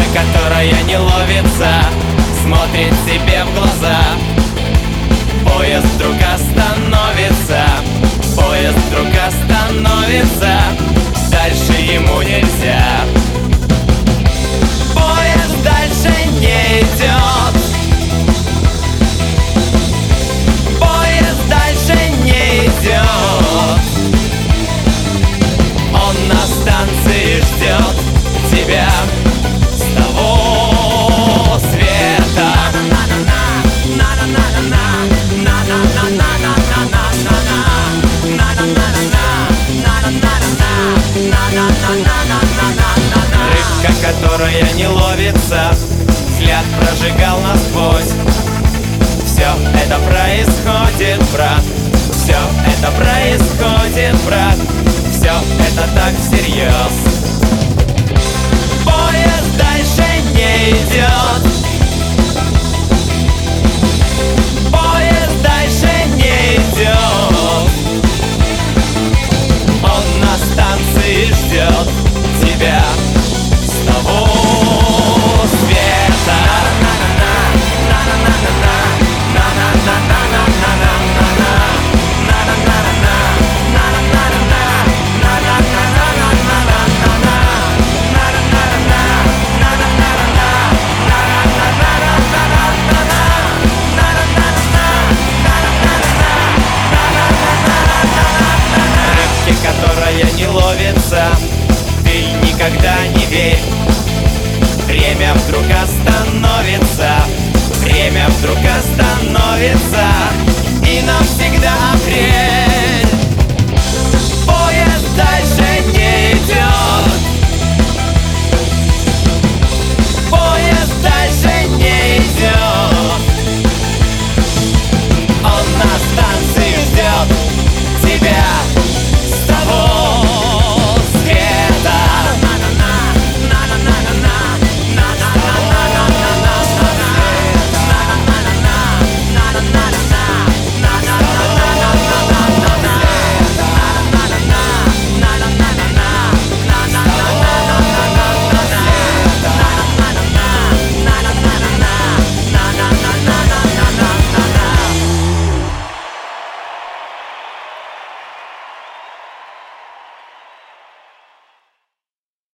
которая не ловится, смотрит себе в глаза. Поезд вдруг остановится, поезд вдруг остановится, дальше ему нельзя. Поезд дальше не идет, поезд дальше не идет. Он на станции ждет тебя с того света. Рыбка, которая не ловится, взгляд прожигал насквозь. Все это происходит, брат, все это происходит, брат, все это так всерьез. Поезд дальше не идет, поезд дальше не идет. Он на станции ждет тебя с того света. Которая не ловится, ты никогда не верь. Время вдруг остановится, время вдруг остановится, и навсегда апрель.